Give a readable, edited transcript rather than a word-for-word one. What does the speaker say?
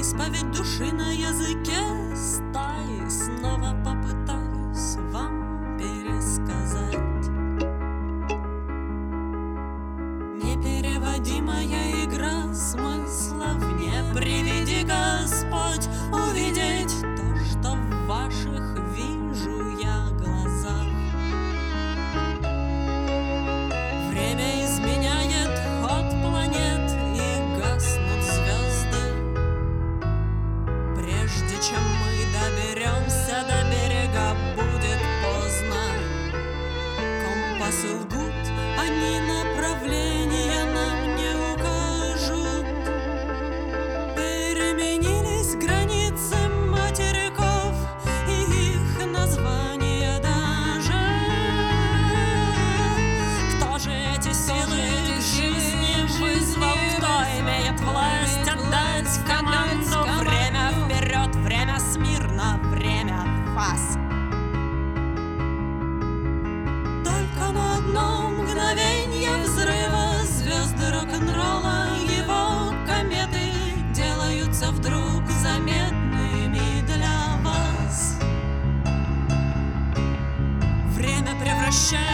Исповедь души на языке стаи снова попытаюсь вам пересказать. Непереводимая игра смыслов, не приведи Господь увидеть то, что в ваших вижу я глазах. Время изменяет ход планет и гаснут звезды. Прежде чем мы доберемся до берега, будет поздно. Компасы лгут, они направления нам не укажут. Переменились границы материков и их названия даже. Кто же эти силы к жизни вызвал? Кто имеет власть отдать команду? Время вперед, время смирно, время фас. Только на одно мгновенье взрыва звезды рок-н-ролла, его кометы делаются вдруг заметными для вас. Время превращает